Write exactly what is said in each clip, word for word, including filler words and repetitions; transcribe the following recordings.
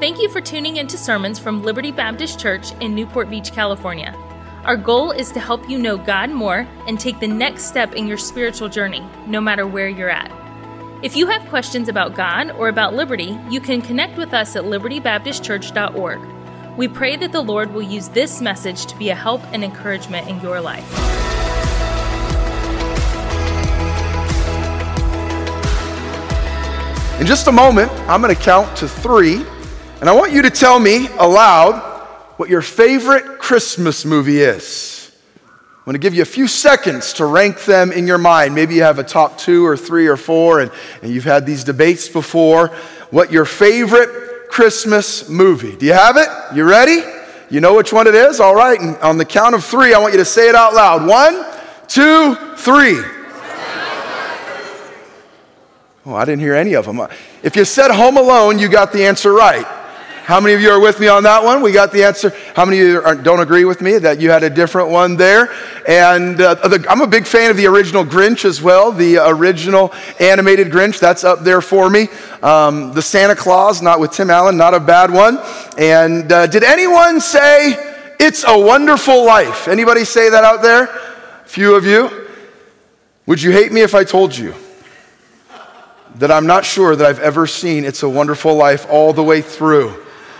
Thank you for tuning into sermons from Liberty Baptist Church in Newport Beach, California. Our goal is to help you know God more and take the next step in your spiritual journey, no matter where you're at. If you have questions about God or about Liberty, you can connect with us at liberty baptist church dot org. We pray that the Lord will use this message to be a help and encouragement in your life. In just a moment, I'm going to count to three, and I want you to tell me aloud what your favorite Christmas movie is. I'm going to give you a few seconds to rank them in your mind. Maybe you have a top two or three or four, and, and you've had these debates before. What your favorite Christmas movie. Do you have it? You ready? You know which one it is? All right, and on the count of three, I want you to say it out loud. One, two, three. Oh, I didn't hear any of them. If you said Home Alone, you got the answer right. How many of you are with me on that one? We got the answer. How many of you are, don't agree with me that you had a different one there? And uh, the, I'm a big fan of the original Grinch as well, the original animated Grinch. That's up there for me. Um, the Santa Claus, not with Tim Allen, not a bad one. And uh, did anyone say, "It's a Wonderful Life"? Anybody say that out there? A few of you. Would you hate me if I told you that I'm not sure that I've ever seen It's a Wonderful Life all the way through?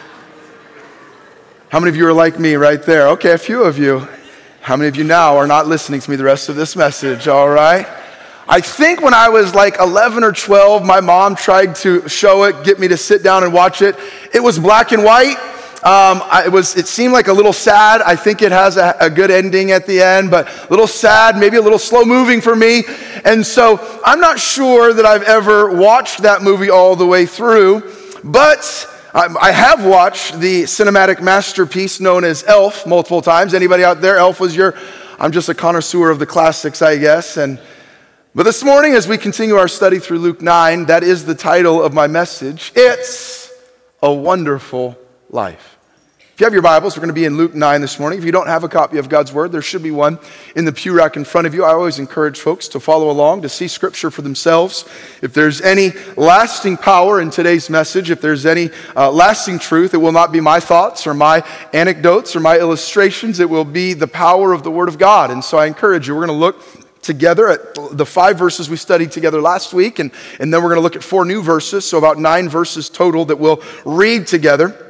How many of you are like me right there? Okay, a few of you. How many of you now are not listening to me the rest of this message, all right? I think when I was like eleven or twelve, my mom tried to show it, get me to sit down and watch it. It was black and white. Um, I, it was. It seemed like a little sad. I think it has a, a good ending at the end, but a little sad, maybe a little slow moving for me. And so I'm not sure that I've ever watched that movie all the way through, but I, I have watched the cinematic masterpiece known as Elf multiple times. Anybody out there? Elf was your, I'm just a connoisseur of the classics, I guess. And but this morning, as we continue our study through Luke nine, that is the title of my message. It's a Wonderful Life. If you have your Bibles, we're going to be in Luke nine this morning. If you don't have a copy of God's Word, there should be one in the pew rack in front of you. I always encourage folks to follow along, to see Scripture for themselves. If there's any lasting power in today's message, if there's any uh, lasting truth, it will not be my thoughts or my anecdotes or my illustrations. It will be the power of the Word of God. And so I encourage you, we're going to look together at the five verses we studied together last week, and, and then we're going to look at four new verses, so about nine verses total that we'll read together.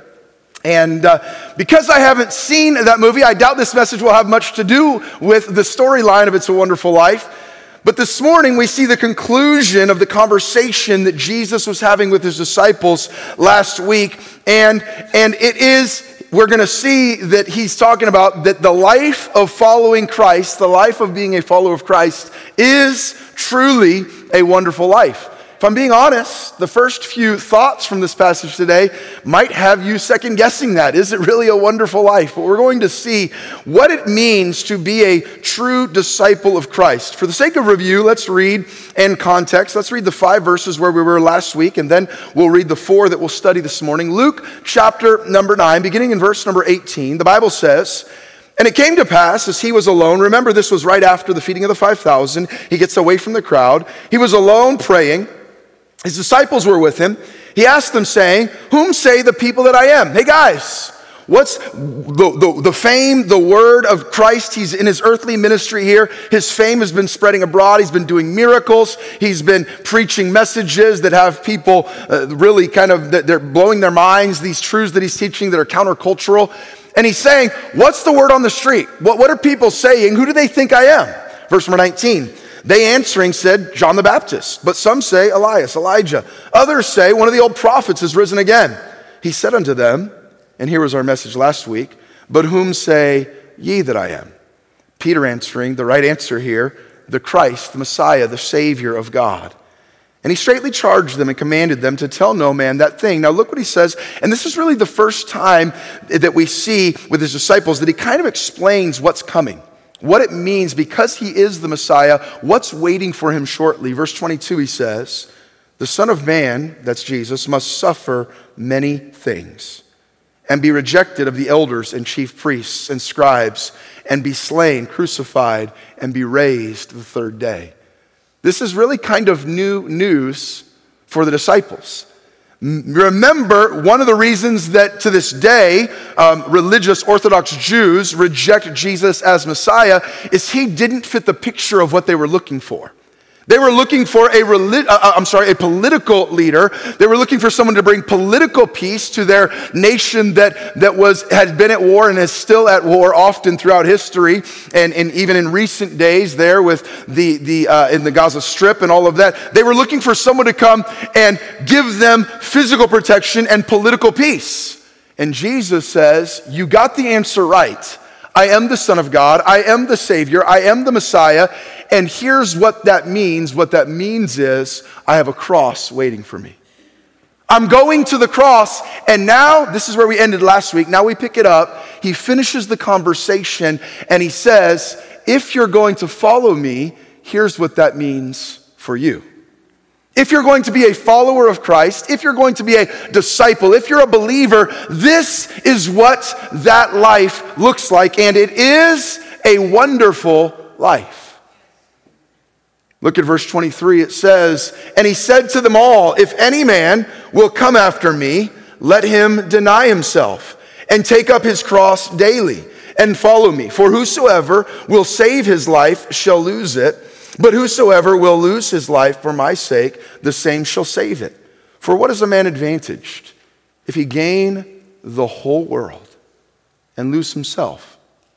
And uh, because I haven't seen that movie, I doubt this message will have much to do with the storyline of It's a Wonderful Life. But this morning we see the conclusion of the conversation that Jesus was having with his disciples last week. And, and it is, we're going to see that he's talking about that the life of following Christ, the life of being a follower of Christ, is truly a wonderful life. If I'm being honest, the first few thoughts from this passage today might have you second guessing that. Is it really a wonderful life? But we're going to see what it means to be a true disciple of Christ. For the sake of review, let's read in context. Let's read the five verses where we were last week, and then we'll read the four that we'll study this morning. Luke chapter number nine, beginning in verse number eighteen, the Bible says, "And it came to pass as he was alone," remember this was right after the feeding of the five thousand, he gets away from the crowd, he was alone praying. His disciples were with him. He asked them, saying, "Whom say the people that I am?" Hey guys, what's the, the, the fame, the word of Christ? He's in his earthly ministry here. His fame has been spreading abroad. He's been doing miracles. He's been preaching messages that have people uh, really kind of, they're blowing their minds, these truths that he's teaching that are countercultural. And he's saying, what's the word on the street? What, what are people saying? Who do they think I am? Verse number nineteen. They answering said, "John the Baptist. But some say Elias, Elijah. Others say one of the old prophets is risen again." He said unto them, and here was our message last week, "But whom say ye that I am?" Peter answering, the right answer here, the Christ, the Messiah, the Savior of God. And he straightly charged them and commanded them to tell no man that thing. Now look what he says, and this is really the first time that we see with his disciples that he kind of explains what's coming. What it means, because he is the Messiah, what's waiting for him shortly. Verse twenty-two, he says, "The Son of Man," that's Jesus, "must suffer many things, and be rejected of the elders and chief priests and scribes, and be slain, crucified, and be raised the third day." This is really kind of new news for the disciples. Remember, one of the reasons that to this day, um, religious Orthodox Jews reject Jesus as Messiah is he didn't fit the picture of what they were looking for. They were looking for a relig- uh, I'm sorry, a political leader. They were looking for someone to bring political peace to their nation that, that was had been at war and is still at war often throughout history, and, and even in recent days there with the the uh, in the Gaza Strip and all of that. They were looking for someone to come and give them physical protection and political peace. And Jesus says, "You got the answer right. I am the Son of God. I am the Savior. I am the Messiah. And here's what that means. What that means is I have a cross waiting for me. I'm going to the cross, and now, this is where we ended last week. Now we pick it up. He finishes the conversation, and he says, if you're going to follow me, here's what that means for you. If you're going to be a follower of Christ, if you're going to be a disciple, if you're a believer, this is what that life looks like, and it is a wonderful life. Look at verse twenty-three. It says, and he said to them all, if any man will come after me, let him deny himself and take up his cross daily and follow me. For whosoever will save his life shall lose it, but whosoever will lose his life for my sake, the same shall save it. For what is a man advantaged if he gain the whole world and lose himself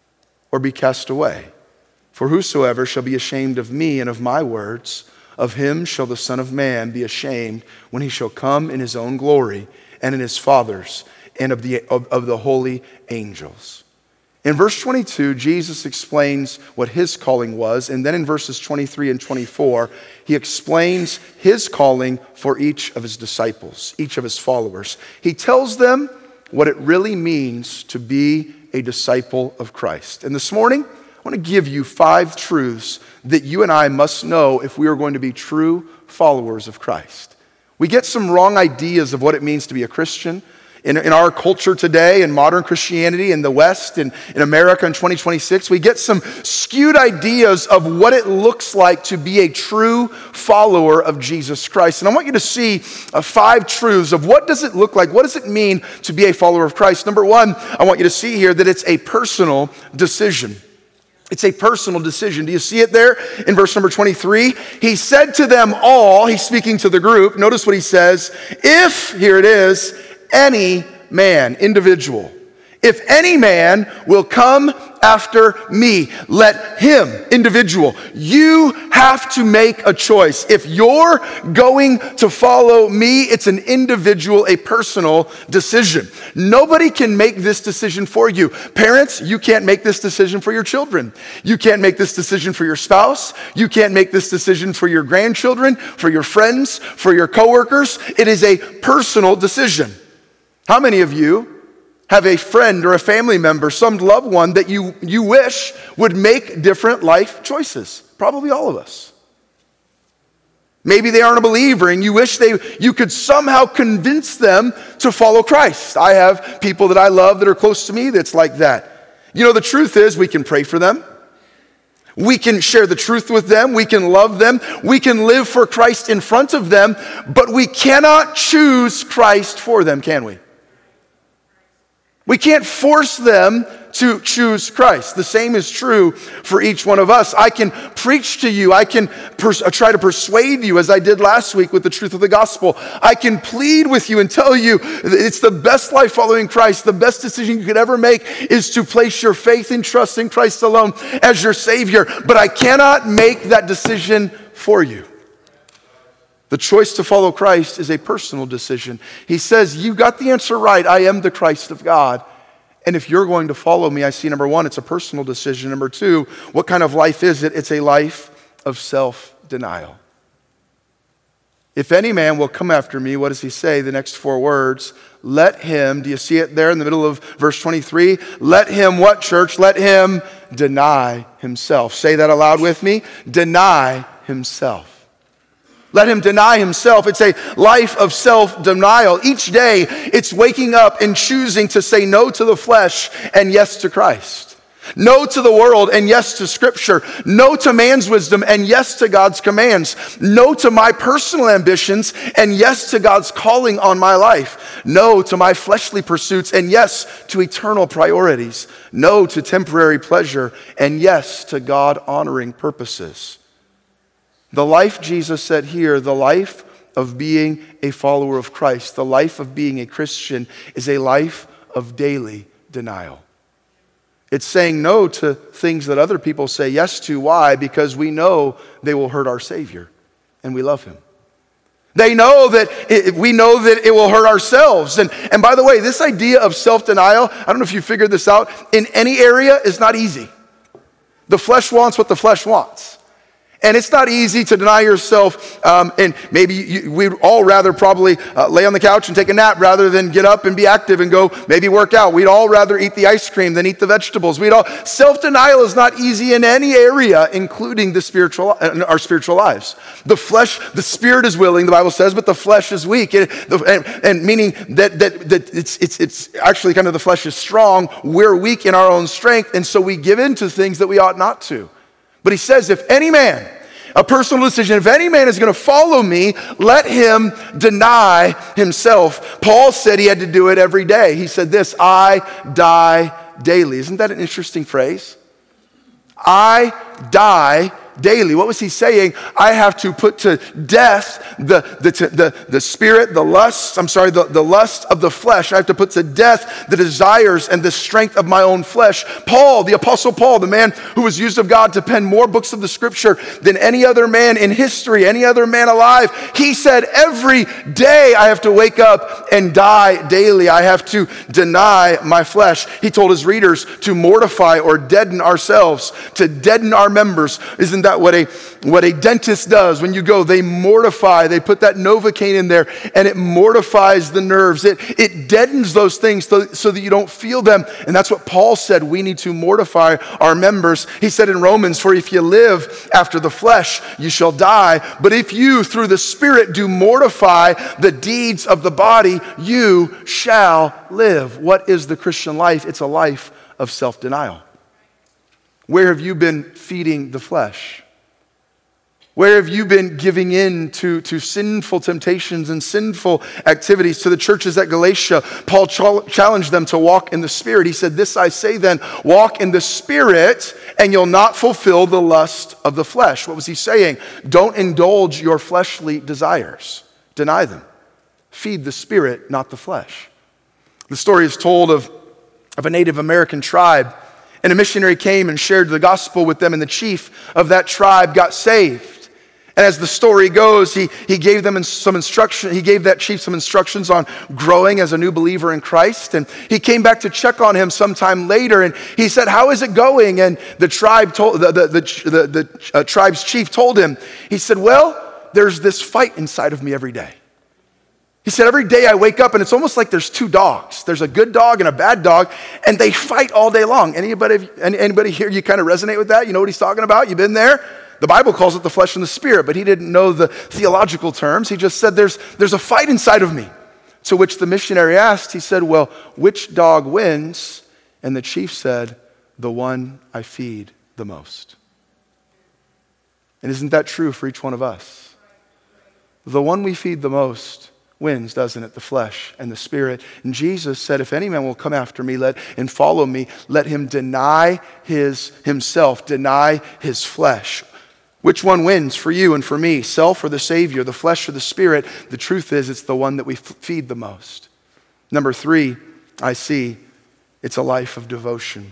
or be cast away? For whosoever shall be ashamed of me and of my words, of him shall the Son of Man be ashamed when he shall come in his own glory and in his Father's and of the, of, of the holy angels. In verse twenty-two, Jesus explains what his calling was, and then in verses twenty-three and twenty-four, he explains his calling for each of his disciples, each of his followers. He tells them what it really means to be a disciple of Christ. And this morning, I want to give you five truths that you and I must know if we are going to be true followers of Christ. We get some wrong ideas of what it means to be a Christian. In, in our culture today, in modern Christianity, in the West, in, in America in twenty twenty-six, we get some skewed ideas of what it looks like to be a true follower of Jesus Christ. And I want you to see uh, five truths of what does it look like, what does it mean to be a follower of Christ. Number one, I want you to see here that it's a personal decision. It's a personal decision. Do you see it there in verse number twenty-three? He said to them all, he's speaking to the group, notice what he says, if, here it is, any man, individual, if any man will come after me, let him, individual, you have to make a choice. If you're going to follow me, it's an individual, a personal decision. Nobody can make this decision for you. Parents, you can't make this decision for your children. You can't make this decision for your spouse. You can't make this decision for your grandchildren, for your friends, for your coworkers. It is a personal decision. How many of you have a friend or a family member, some loved one that you, you wish would make different life choices? Probably all of us. Maybe they aren't a believer and you wish they you could somehow convince them to follow Christ. I have people that I love that are close to me that's like that. You know, the truth is we can pray for them. We can share the truth with them. We can love them. We can live for Christ in front of them, but we cannot choose Christ for them, can we? We can't force them to choose Christ. The same is true for each one of us. I can preach to you. I can pers- try to persuade you, as I did last week with the truth of the gospel. I can plead with you and tell you it's the best life following Christ. The best decision you could ever make is to place your faith and trust in Christ alone as your Savior. But I cannot make that decision for you. The choice to follow Christ is a personal decision. He says, you got the answer right. I am the Christ of God. And if you're going to follow me, I see number one, it's a personal decision. Number two, what kind of life is it? It's a life of self-denial. If any man will come after me, what does he say? The next four words, let him, do you see it there in the middle of verse twenty-three? Let him, what, church? Let him deny himself. Say that aloud with me. Deny himself. Let him deny himself. It's a life of self-denial. Each day, it's waking up and choosing to say no to the flesh and yes to Christ. No to the world and yes to Scripture. No to man's wisdom and yes to God's commands. No to my personal ambitions and yes to God's calling on my life. No to my fleshly pursuits and yes to eternal priorities. No to temporary pleasure and yes to God-honoring purposes. The life, Jesus said here, the life of being a follower of Christ, the life of being a Christian, is a life of daily denial. It's saying no to things that other people say yes to. Why? Because we know they will hurt our Savior, and we love him. They know that it, we know that it will hurt ourselves. And, and by the way, this idea of self-denial, I don't know if you figured this out, in any area is not easy. The flesh wants what the flesh wants. And it's not easy to deny yourself, um, and maybe you, we'd all rather probably uh, lay on the couch and take a nap rather than get up and be active and go maybe work out. We'd all rather eat the ice cream than eat the vegetables. We'd all, self-denial is not easy in any area, including the spiritual, uh, our spiritual lives. The flesh, the spirit is willing, the Bible says, but the flesh is weak. It, the, and, and meaning that, that, that it's, it's, it's actually kind of the flesh is strong. We're weak in our own strength, and so we give in to things that we ought not to. But he says, if any man, a personal decision, if any man is going to follow me, let him deny himself. Paul said he had to do it every day. He said this, I die daily. Isn't that an interesting phrase? I die daily. What was he saying? I have to put to death the, the, the, the spirit, the lust, I'm sorry, the, the lust of the flesh. I have to put to death the desires and the strength of my own flesh. Paul, the Apostle Paul, the man who was used of God to pen more books of the Scripture than any other man in history, any other man alive, he said, every day I have to wake up and die daily. I have to deny my flesh. He told his readers to mortify or deaden ourselves, to deaden our members. Isn't that what a what a dentist does? When you go, they mortify, they put that Novocaine in there, and it mortifies the nerves. It, it deadens those things so, so that you don't feel them. And that's what Paul said. We need to mortify our members. He said in Romans, for if you live after the flesh, you shall die. But if you, through the Spirit, do mortify the deeds of the body, you shall live. What is the Christian life? It's a life of self-denial. Where have you been feeding the flesh? Where have you been giving in to, to sinful temptations and sinful activities? To the churches at Galatia, Paul ch- challenged them to walk in the Spirit. He said, this I say then, walk in the Spirit and you'll not fulfill the lust of the flesh. What was he saying? Don't indulge your fleshly desires. Deny them. Feed the Spirit, not the flesh. The story is told of, of a Native American tribe. And a missionary came and shared the gospel with them, and the chief of that tribe got saved. And as the story goes, he, he gave them some instruction. He gave that chief some instructions on growing as a new believer in Christ. And he came back to check on him sometime later, and he said, how is it going? And the tribe told the the the, the, the uh, tribe's chief told him. He said, well, there's this fight inside of me every day. He said, every day I wake up and it's almost like there's two dogs. There's a good dog and a bad dog, and they fight all day long. Anybody, anybody here, you kind of resonate with that? You know what he's talking about? You've been there? The Bible calls it the flesh and the spirit, but he didn't know the theological terms. He just said, there's, there's a fight inside of me. To which the missionary asked, he said, well, which dog wins? And the chief said, the one I feed the most. And isn't that true for each one of us? The one we feed the most wins, doesn't it? The flesh and the spirit. And Jesus said, if any man will come after me let and follow me, let him deny his himself, deny his flesh. Which one wins for you and for me? Self or the Savior, the flesh or the spirit? The truth is, it's the one that we f- feed the most. Number three, I see, it's a life of devotion.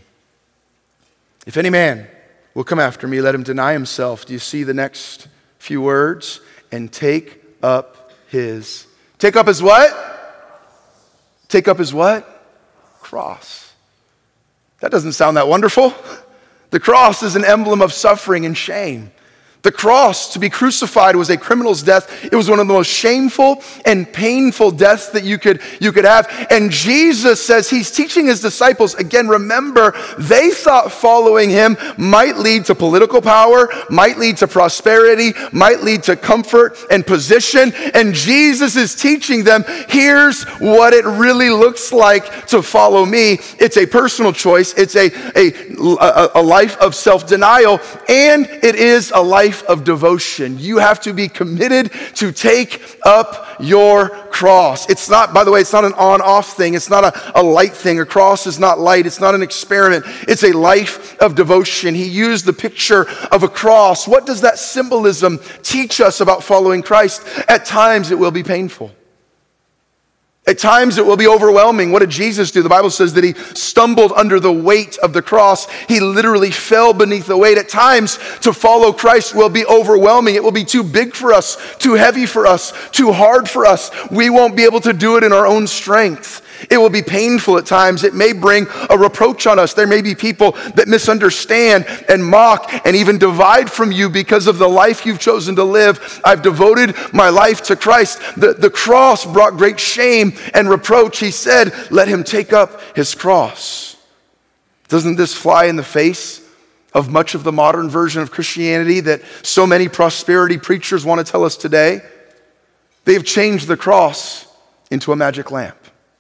If any man will come after me, let him deny himself. Do you see the next few words? And take up his Take up his what? Take up his what? Cross. That doesn't sound that wonderful. The cross is an emblem of suffering and shame. The cross, to be crucified, was a criminal's death. It was one of the most shameful and painful deaths that you could, you could have. And Jesus says he's teaching his disciples, again, remember, they thought following him might lead to political power, might lead to prosperity, might lead to comfort and position. And Jesus is teaching them, here's what it really looks like to follow me. It's a personal choice. It's a, a, a life of self-denial, and it is a life of devotion. You have to be committed to take up your cross. It's not, by the way, it's not an on-off thing. It's not a, a light thing. A cross is not light. It's not an experiment. It's a life of devotion. He used the picture of a cross. What does that symbolism teach us about following Christ? At times it will be painful. At times it will be overwhelming. What did Jesus do? The Bible says that he stumbled under the weight of the cross. He literally fell beneath the weight. At times to follow Christ will be overwhelming. It will be too big for us, too heavy for us, too hard for us. We won't be able to do it in our own strength. It will be painful at times. It may bring a reproach on us. There may be people that misunderstand and mock and even divide from you because of the life you've chosen to live. I've devoted my life to Christ. The, the cross brought great shame and reproach. He said, let him take up his cross. Doesn't this fly in the face of much of the modern version of Christianity that so many prosperity preachers want to tell us today? They've changed the cross into a magic lamp.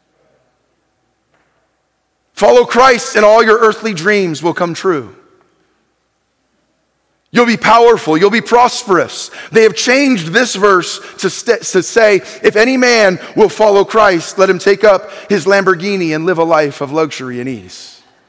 Follow Christ and all your earthly dreams will come true. You'll be powerful. You'll be prosperous. They have changed this verse to, st- to say, if any man will follow Christ, let him take up his Lamborghini and live a life of luxury and ease.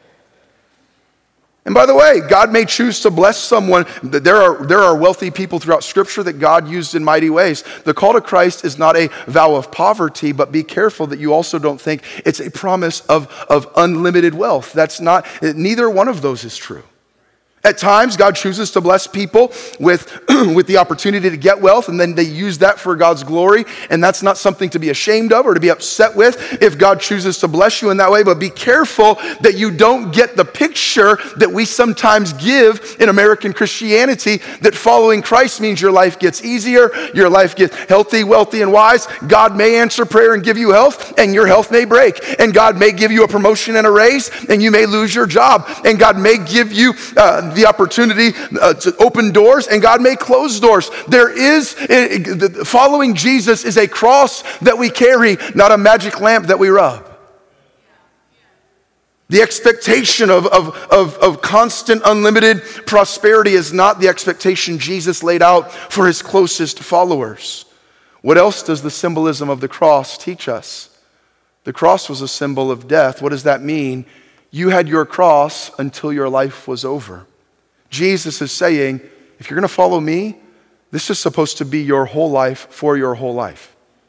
And by the way, God may choose to bless someone. There are, there are wealthy people throughout Scripture that God used in mighty ways. The call to Christ is not a vow of poverty, but be careful that you also don't think it's a promise of, of unlimited wealth. That's not, neither one of those is true. At times, God chooses to bless people with, with the opportunity to get wealth, and then they use that for God's glory, and that's not something to be ashamed of or to be upset with if God chooses to bless you in that way, but be careful that you don't get the picture that we sometimes give in American Christianity, that following Christ means your life gets easier, your life gets healthy, wealthy, and wise. God may answer prayer and give you health, and your health may break, and God may give you a promotion and a raise, and you may lose your job, and God may give you uh, the opportunity uh, to open doors, and God may close doors. There is, uh, following Jesus is a cross that we carry, not a magic lamp that we rub. The expectation of, of, of, of constant, unlimited prosperity is not the expectation Jesus laid out for his closest followers. What else does the symbolism of the cross teach us? The cross was a symbol of death. What does that mean? You had your cross until your life was over. Jesus is saying, if you're going to follow me, this is supposed to be your whole life for your whole life.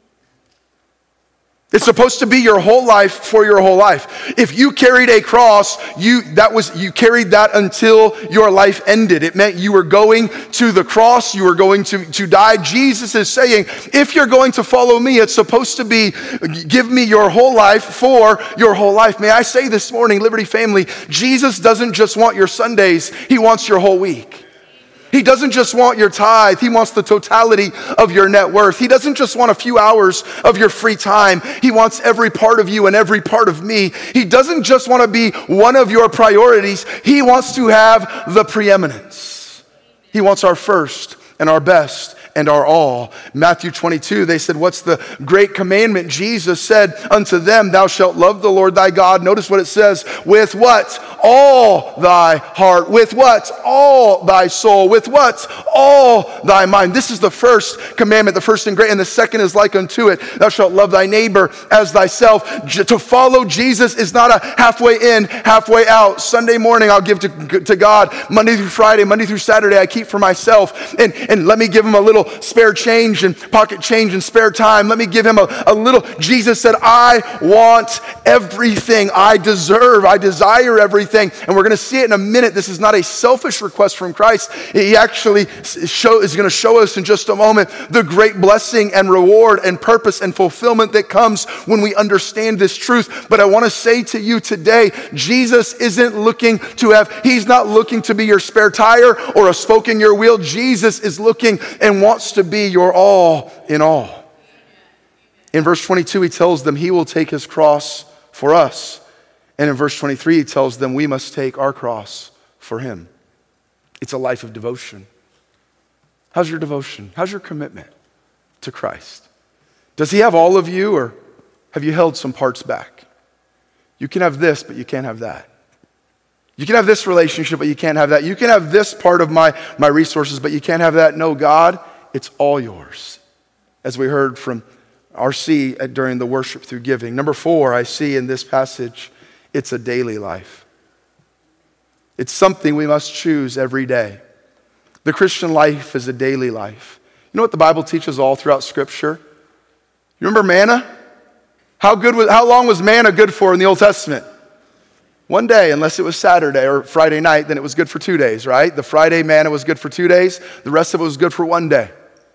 It's supposed to be your whole life for your whole life. If you carried a cross, you that was you carried that until your life ended. It meant you were going to the cross, you were going to, to die. Jesus is saying, if you're going to follow me, it's supposed to be, give me your whole life for your whole life. May I say this morning, Liberty family, Jesus doesn't just want your Sundays, he wants your whole week. He doesn't just want your tithe, he wants the totality of your net worth. He doesn't just want a few hours of your free time. He wants every part of you and every part of me. He doesn't just want to be one of your priorities. He wants to have the preeminence. He wants our first and our best and our all. Matthew twenty-two, they said, what's the great commandment? Jesus said unto them, thou shalt love the Lord thy God. Notice what it says, with what? All thy heart. With what? All thy soul. With what? All thy mind. This is the first commandment, the first and great, and the second is like unto it. Thou shalt love thy neighbor as thyself. To follow Jesus is not a halfway in, halfway out. Sunday morning I'll give to, to God. Monday through Friday, Monday through Saturday I keep for myself. And, and let me give him a little spare change and pocket change and spare time. Let me give him a, a little. Jesus said, I want everything. I deserve, I desire everything. thing. And we're going to see it in a minute. This is not a selfish request from Christ. He actually show, is going to show us in just a moment the great blessing and reward and purpose and fulfillment that comes when we understand this truth. But I want to say to you today, Jesus isn't looking to have, he's not looking to be your spare tire or a spoke in your wheel. Jesus is looking and wants to be your all in all. In verse twenty-two, he tells them he will take his cross for us. And in verse twenty-three, he tells them we must take our cross for him. It's a life of devotion. How's your devotion? How's your commitment to Christ? Does he have all of you, or have you held some parts back? You can have this, but you can't have that. You can have this relationship, but you can't have that. You can have this part of my, my resources, but you can't have that. No, God, it's all yours. As we heard from R C during the worship through giving. Number four, I see in this passage, it's a daily life. It's something we must choose every day. The Christian life is a daily life. You know what the Bible teaches all throughout Scripture? You remember manna? How good was, how long was manna good for in the Old Testament? One day, unless it was Saturday or Friday night, then it was good for two days, right? The Friday manna was good for two days. The rest of it was good for one day.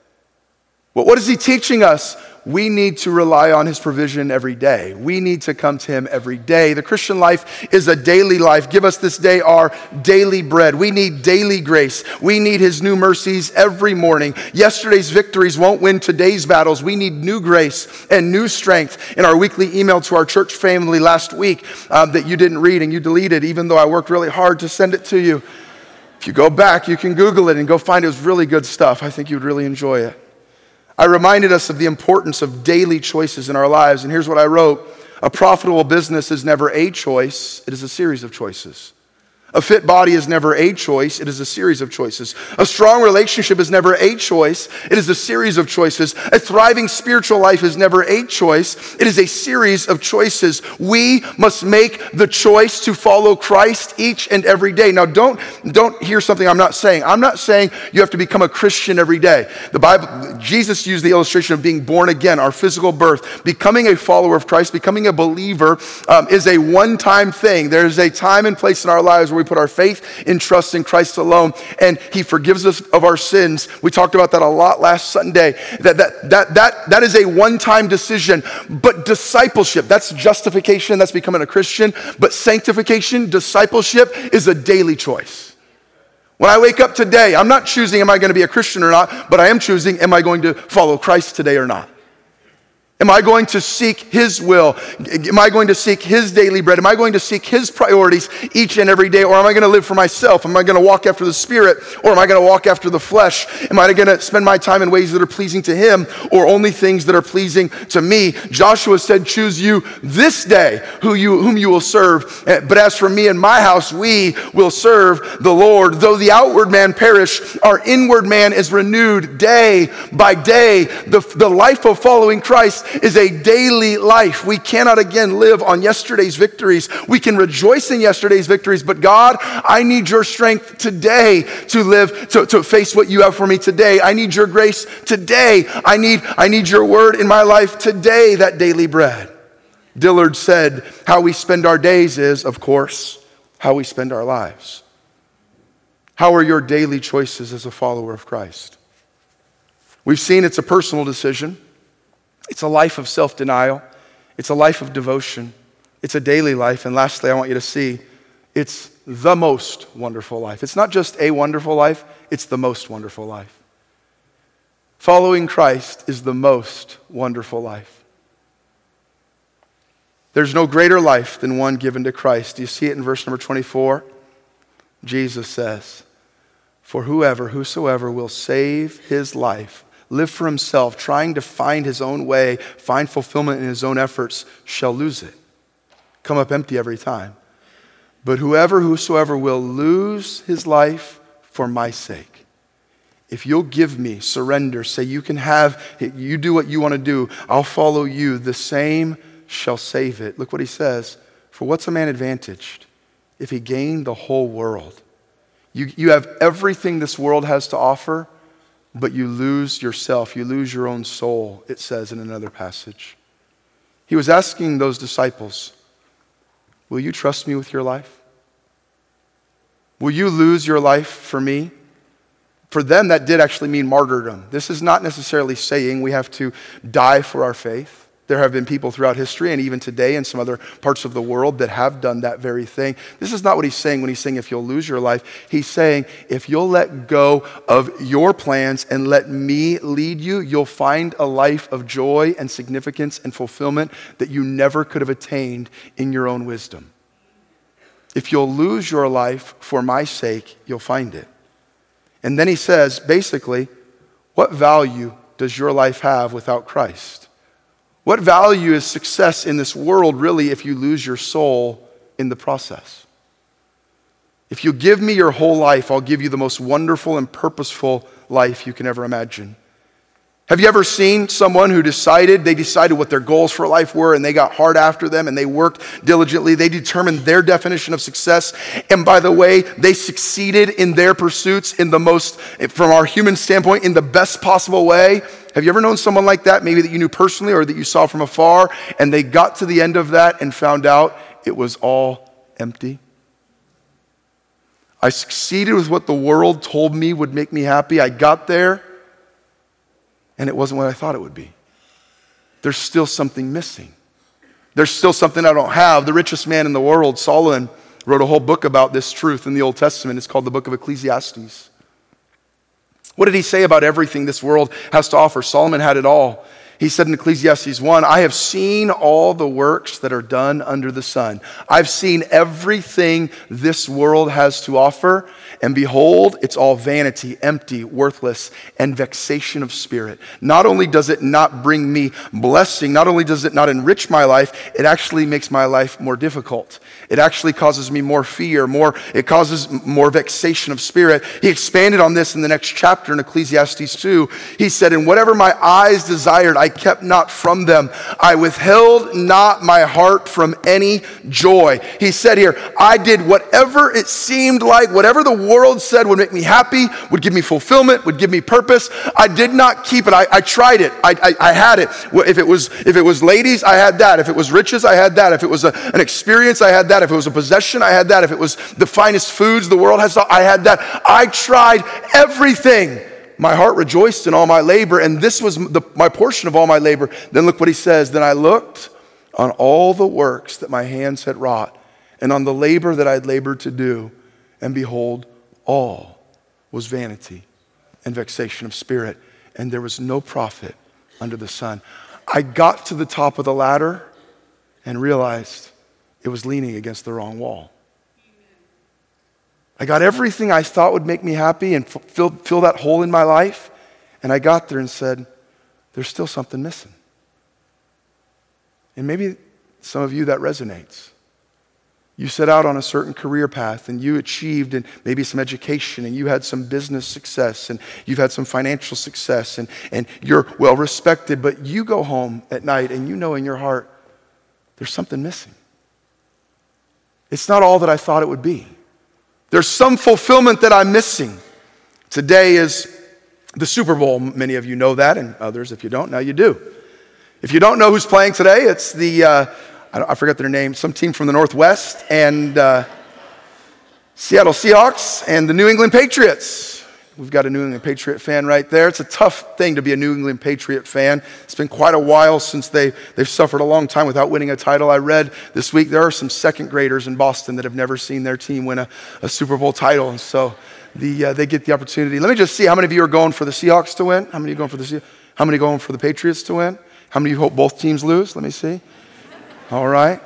Well, what is he teaching us? We need to rely on his provision every day. We need to come to him every day. The Christian life is a daily life. Give us this day our daily bread. We need daily grace. We need his new mercies every morning. Yesterday's victories won't win today's battles. We need new grace and new strength. In our weekly email to our church family last week um, that you didn't read and you deleted, even though I worked really hard to send it to you. If you go back, you can Google it and go find it. It was really good stuff. I think you'd really enjoy it. I reminded us of the importance of daily choices in our lives, and here's what I wrote. A profitable business is never a choice, it is a series of choices. A fit body is never a choice, it is a series of choices. A strong relationship is never a choice, it is a series of choices. A thriving spiritual life is never a choice, it is a series of choices. We must make the choice to follow Christ each and every day. Now don't, don't hear something I'm not saying. I'm not saying you have to become a Christian every day. The Bible, Jesus used the illustration of being born again, our physical birth. Becoming a follower of Christ, becoming a believer um, is a one-time thing. There's a time and place in our lives where we put our faith and trust in Christ alone, and he forgives us of our sins. We talked about that a lot last Sunday. That that that that that is a one-time decision. But discipleship, that's justification, that's becoming a Christian. But sanctification, discipleship is a daily choice. When I wake up today, I'm not choosing am I going to be a Christian or not, but I am choosing am I going to follow Christ today or not. Am I going to seek his will? Am I going to seek his daily bread? Am I going to seek his priorities each and every day? Or am I going to live for myself? Am I going to walk after the Spirit? Or am I going to walk after the flesh? Am I going to spend my time in ways that are pleasing to him or only things that are pleasing to me? Joshua said, choose you this day who you, whom you will serve. But as for me and my house, we will serve the Lord. Though the outward man perish, our inward man is renewed day by day. The, the life of following Christ is a daily life. We cannot again live on yesterday's victories. We can rejoice in yesterday's victories, but God, I need your strength today to live, to, to face what you have for me today. I need your grace today. I need, I need your word in my life today, that daily bread. Dillard said, how we spend our days is, of course, how we spend our lives. How are your daily choices as a follower of Christ? We've seen it's a personal decision. It's a life of self-denial. It's a life of devotion. It's a daily life. And lastly, I want you to see, it's the most wonderful life. It's not just a wonderful life, it's the most wonderful life. Following Christ is the most wonderful life. There's no greater life than one given to Christ. Do you see it in verse number twenty-four? Jesus says, for whoever, whosoever will save his life, live for himself, trying to find his own way, find fulfillment in his own efforts, shall lose it. Come up empty every time. But whoever, whosoever will lose his life for my sake, if you'll give me, surrender, say you can have, you do what you want to do, I'll follow you, the same shall save it. Look what he says. For what's a man advantaged if he gained the whole world? You, you have everything this world has to offer, but you lose yourself. You lose your own soul, it says in another passage. He was asking those disciples, will you trust me with your life? Will you lose your life for me? For them, that did actually mean martyrdom. This is not necessarily saying we have to die for our faith. There have been people throughout history and even today in some other parts of the world that have done that very thing. This is not what he's saying when he's saying if you'll lose your life. He's saying if you'll let go of your plans and let me lead you, you'll find a life of joy and significance and fulfillment that you never could have attained in your own wisdom. If you'll lose your life for my sake, you'll find it. And then he says, basically, what value does your life have without Christ? What value is success in this world really if you lose your soul in the process? If you give me your whole life, I'll give you the most wonderful and purposeful life you can ever imagine. Have you ever seen someone who decided, they decided what their goals for life were and they got hard after them and they worked diligently. They determined their definition of success. And by the way, they succeeded in their pursuits in the most, from our human standpoint, in the best possible way. Have you ever known someone like that, maybe that you knew personally or that you saw from afar, and they got to the end of that and found out it was all empty? I succeeded with what the world told me would make me happy. I got there. And it wasn't what I thought it would be. There's still something missing. There's still something I don't have. The richest man in the world, Solomon, wrote a whole book about this truth in the Old Testament. It's called the book of Ecclesiastes. What did he say about everything this world has to offer? Solomon had it all. He said in Ecclesiastes one, I have seen all the works that are done under the sun. I've seen everything this world has to offer, and behold, it's all vanity, empty, worthless, and vexation of spirit. Not only does it not bring me blessing, not only does it not enrich my life, it actually makes my life more difficult. It actually causes me more fear, more, it causes more vexation of spirit. He expanded on this in the next chapter in Ecclesiastes two. He said, and whatever my eyes desired, I kept not from them. I withheld not my heart from any joy. He said here, I did whatever it seemed like, whatever the world said would make me happy, would give me fulfillment, would give me purpose. I did not keep it. I, I tried it. I, I, I had it. If it was if it was ladies, I had that. If it was riches, I had that. If it was a, an experience, I had that. If it was a possession, I had that. If it was the finest foods the world has, I had that. I tried everything. My heart rejoiced in all my labor, and this was the, my portion of all my labor. Then look what he says. Then I looked on all the works that my hands had wrought, and on the labor that I had labored to do, and behold, all was vanity and vexation of spirit, and there was no profit under the sun. I got to the top of the ladder and realized it was leaning against the wrong wall. I got everything I thought would make me happy and fill, fill that hole in my life. And I got there and said, there's still something missing. And maybe some of you that resonates. You set out on a certain career path and you achieved and maybe some education and you had some business success and you've had some financial success and, and you're well respected, but you go home at night and you know in your heart, there's something missing. It's not all that I thought it would be. There's some fulfillment that I'm missing. Today is the Super Bowl. Many of you know that, and others, if you don't, now you do. If you don't know who's playing today, it's the, uh, I, I forget their name, some team from the Northwest, and uh, Seattle Seahawks and the New England Patriots. We've got a New England Patriot fan right there. It's a tough thing to be a New England Patriot fan. It's been quite a while since they, they've suffered a long time without winning a title. I read this week there are some second graders in Boston that have never seen their team win a, a Super Bowl title. And so the, uh, they get the opportunity. Let me just see how many of you are going for the Seahawks to win. How many are going for the Seahawks? How many are going for the Patriots to win? How many of you hope both teams lose? Let me see. All right.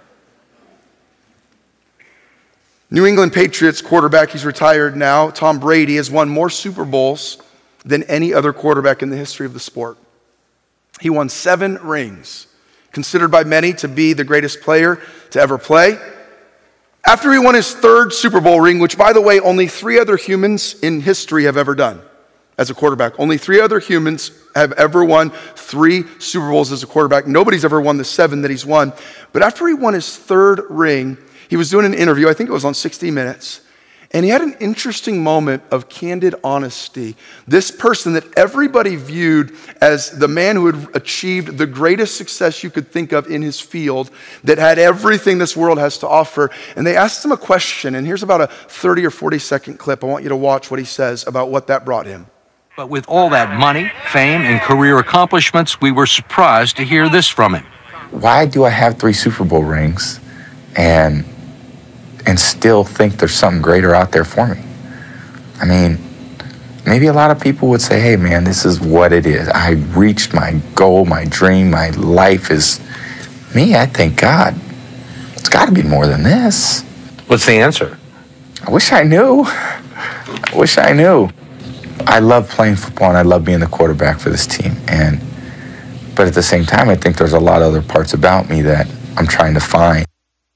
New England Patriots quarterback, he's retired now, Tom Brady, has won more Super Bowls than any other quarterback in the history of the sport. He won seven rings, considered by many to be the greatest player to ever play. After he won his third Super Bowl ring, which, by the way, only three other humans in history have ever done as a quarterback. Only three other humans have ever won three Super Bowls as a quarterback. Nobody's ever won the seven that he's won. But after he won his third ring, he was doing an interview, I think it was on sixty minutes, And he had an interesting moment of candid honesty. This person that everybody viewed as the man who had achieved the greatest success you could think of in his field, that had everything this world has to offer. And they asked him a question, and here's about a thirty or forty second clip. I want you to watch what he says about what that brought him. But with all that money, fame, and career accomplishments, we were surprised to hear this from him. Why do I have three Super Bowl rings and and still think there's something greater out there for me? I mean, maybe a lot of people would say, hey man, this is what it is. I reached my goal, my dream, my life is me. I thank God, it's gotta be more than this. What's the answer? I wish I knew. I wish I knew. I love playing football and I love being the quarterback for this team. And but at the same time, I think there's a lot of other parts about me that I'm trying to find.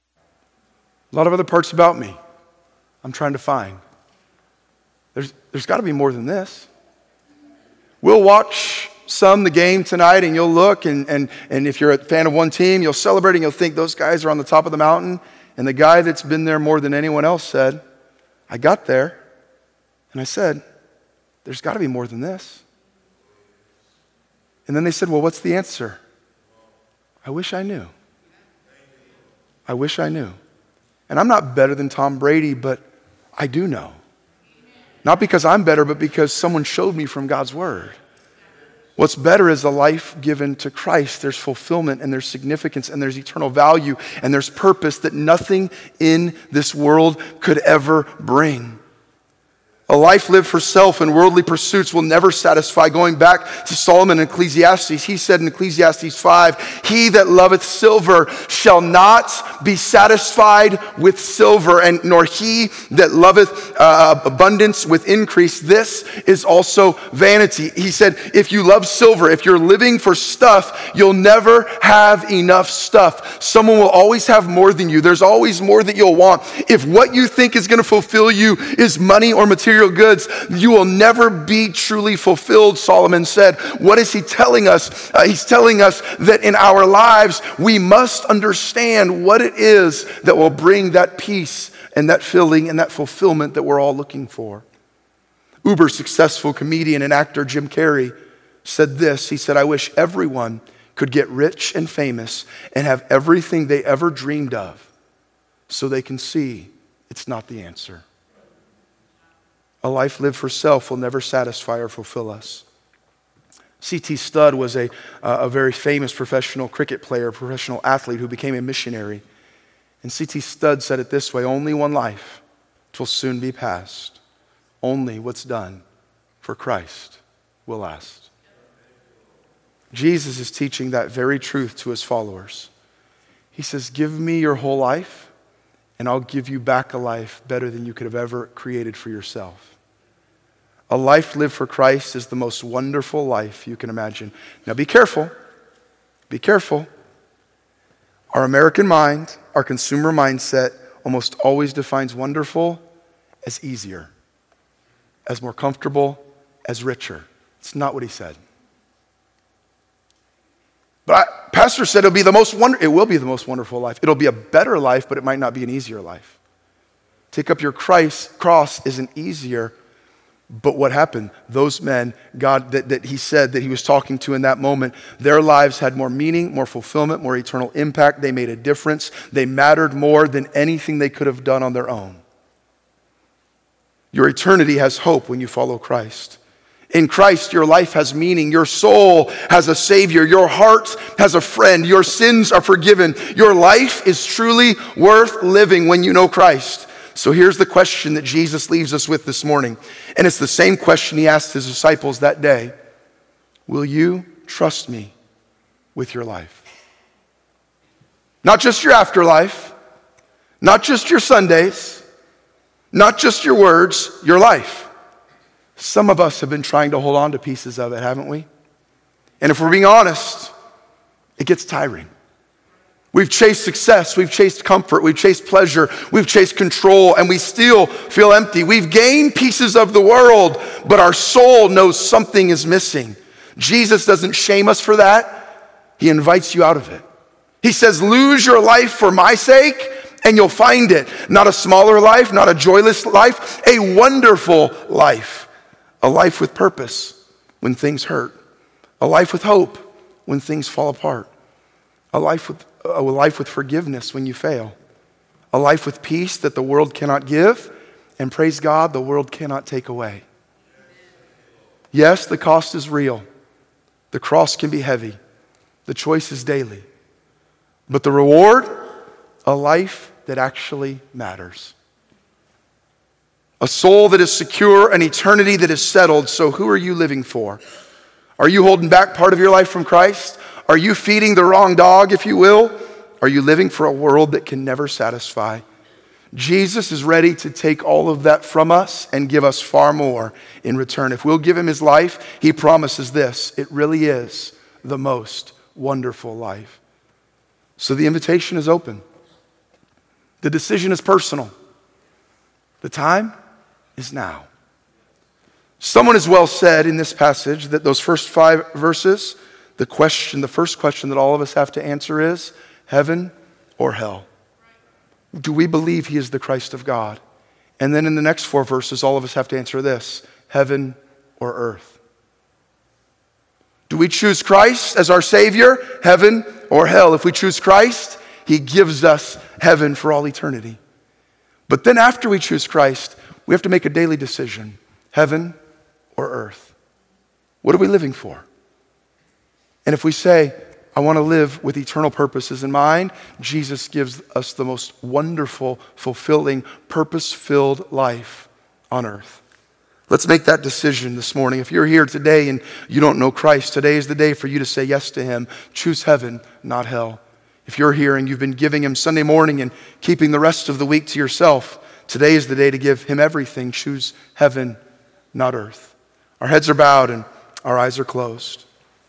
A lot of other parts about me I'm trying to find. There's, there's got to be more than this. We'll watch some the game tonight and you'll look and, and, and if you're a fan of one team, you'll celebrate and you'll think those guys are on the top of the mountain. And the guy that's been there more than anyone else said, I got there and I said, there's got to be more than this. And then they said, well, what's the answer? I wish I knew. I wish I knew. And I'm not better than Tom Brady, but I do know. Not because I'm better, but because someone showed me from God's word. What's better is a life given to Christ. There's fulfillment and there's significance and there's eternal value and there's purpose that nothing in this world could ever bring. A life lived for self and worldly pursuits will never satisfy. Going back to Solomon in Ecclesiastes, he said in Ecclesiastes five, he that loveth silver shall not be satisfied with silver, and nor he that loveth uh, abundance with increase. This is also vanity. He said, if you love silver, if you're living for stuff, you'll never have enough stuff. Someone will always have more than you. There's always more that you'll want. If what you think is going to fulfill you is money or material goods, you will never be truly fulfilled, Solomon said. What is he telling us? Uh, he's telling us that in our lives, we must understand what it is that will bring that peace and that filling and that fulfillment that we're all looking for. Uber successful comedian and actor Jim Carrey said this. He said, I wish everyone could get rich and famous and have everything they ever dreamed of so they can see it's not the answer. A life lived for self will never satisfy or fulfill us. C T Studd was a, uh, a very famous professional cricket player, professional athlete who became a missionary. And C T Studd said it this way, only one life, 'twill soon be past. Only what's done for Christ will last. Jesus is teaching that very truth to his followers. He says, give me your whole life, and I'll give you back a life better than you could have ever created for yourself. A life lived for Christ is the most wonderful life you can imagine. Now be careful. Be careful. Our American mind, our consumer mindset, almost always defines wonderful as easier, as more comfortable, as richer. It's not what he said. But I, Pastor said it'll be the most wonder. It will be the most wonderful life. It'll be a better life, but it might not be an easier life. Take up your Christ cross isn't easier. But what happened? Those men, God, that, that he said that he was talking to in that moment, their lives had more meaning, more fulfillment, more eternal impact. They made a difference. They mattered more than anything they could have done on their own. Your eternity has hope when you follow Christ. In Christ, your life has meaning. Your soul has a Savior. Your heart has a friend. Your sins are forgiven. Your life is truly worth living when you know Christ. So here's the question that Jesus leaves us with this morning. And it's the same question he asked his disciples that day. Will you trust me with your life? Not just your afterlife, not just your Sundays, not just your words, your life. Some of us have been trying to hold on to pieces of it, haven't we? And if we're being honest, it gets tiring. We've chased success, we've chased comfort, we've chased pleasure, we've chased control, and we still feel empty. We've gained pieces of the world, but our soul knows something is missing. Jesus doesn't shame us for that. He invites you out of it. He says, lose your life for my sake, and you'll find it. Not a smaller life, not a joyless life, a wonderful life. A life with purpose when things hurt. A life with hope when things fall apart. A life with, a life with forgiveness when you fail. A life with peace that the world cannot give, and praise God, the world cannot take away. Yes, the cost is real. The cross can be heavy. The choice is daily. But the reward, a life that actually matters. A soul that is secure, an eternity that is settled. So who are you living for? Are you holding back part of your life from Christ? Are you feeding the wrong dog, if you will? Are you living for a world that can never satisfy? Jesus is ready to take all of that from us and give us far more in return. If we'll give him his life, he promises this. It really is the most wonderful life. So the invitation is open. The decision is personal. The time is now. Someone has well said in this passage that those first five verses, the question, the first question that all of us have to answer is, heaven or hell? Do we believe he is the Christ of God? And then in the next four verses, all of us have to answer this, heaven or earth? Do we choose Christ as our Savior, heaven or hell? If we choose Christ, he gives us heaven for all eternity. But then after we choose Christ, we have to make a daily decision, heaven or earth. What are we living for? And if we say, I want to live with eternal purposes in mind, Jesus gives us the most wonderful, fulfilling, purpose-filled life on earth. Let's make that decision this morning. If you're here today and you don't know Christ, today is the day for you to say yes to him. Choose heaven, not hell. If you're here and you've been giving him Sunday morning and keeping the rest of the week to yourself, today is the day to give him everything. Choose heaven, not earth. Our heads are bowed and our eyes are closed.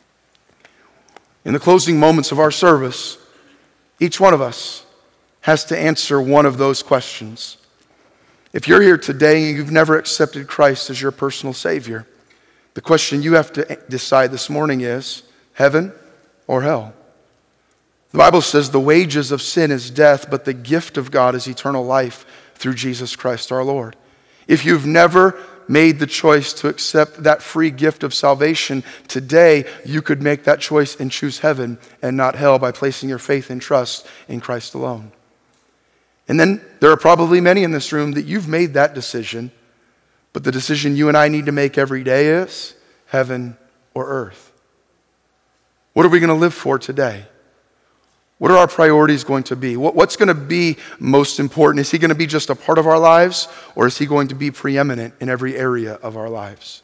In the closing moments of our service, each one of us has to answer one of those questions. If you're here today and you've never accepted Christ as your personal Savior, the question you have to decide this morning is, heaven or hell? The Bible says the wages of sin is death, but the gift of God is eternal life through Jesus Christ our Lord. If you've never made the choice to accept that free gift of salvation, today you could make that choice and choose heaven and not hell by placing your faith and trust in Christ alone. And then there are probably many in this room that you've made that decision, but the decision you and I need to make every day is heaven or earth. What are we going to live for today? What are our priorities going to be? What's going to be most important? Is he going to be just a part of our lives, or is he going to be preeminent in every area of our lives?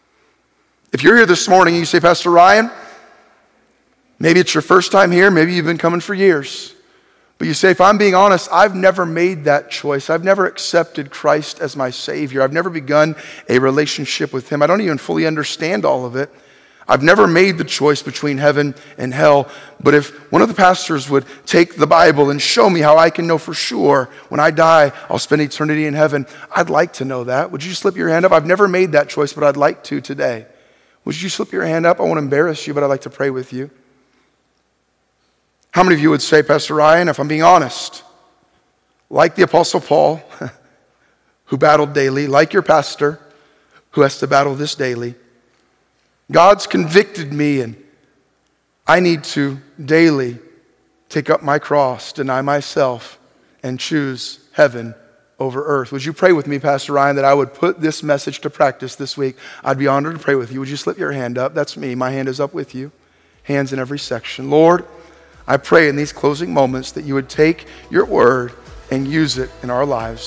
If you're here this morning and you say, Pastor Ryan, maybe it's your first time here, maybe you've been coming for years, but you say, if I'm being honest, I've never made that choice. I've never accepted Christ as my Savior. I've never begun a relationship with him. I don't even fully understand all of it. I've never made the choice between heaven and hell, but if one of the pastors would take the Bible and show me how I can know for sure when I die, I'll spend eternity in heaven, I'd like to know that. Would you slip your hand up? I've never made that choice, but I'd like to today. Would you slip your hand up? I won't embarrass you, but I'd like to pray with you. How many of you would say, Pastor Ryan, if I'm being honest, like the Apostle Paul, who battled daily, like your pastor, who has to battle this daily, God's convicted me, and I need to daily take up my cross, deny myself, and choose heaven over earth. Would you pray with me, Pastor Ryan, that I would put this message to practice this week? I'd be honored to pray with you. Would you slip your hand up? That's me. My hand is up with you. Hands in every section. Lord, I pray in these closing moments that you would take your word and use it in our lives.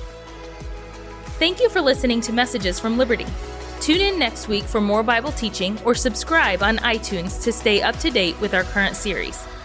Thank you for listening to Messages from Liberty. Tune in next week for more Bible teaching or subscribe on iTunes to stay up to date with our current series.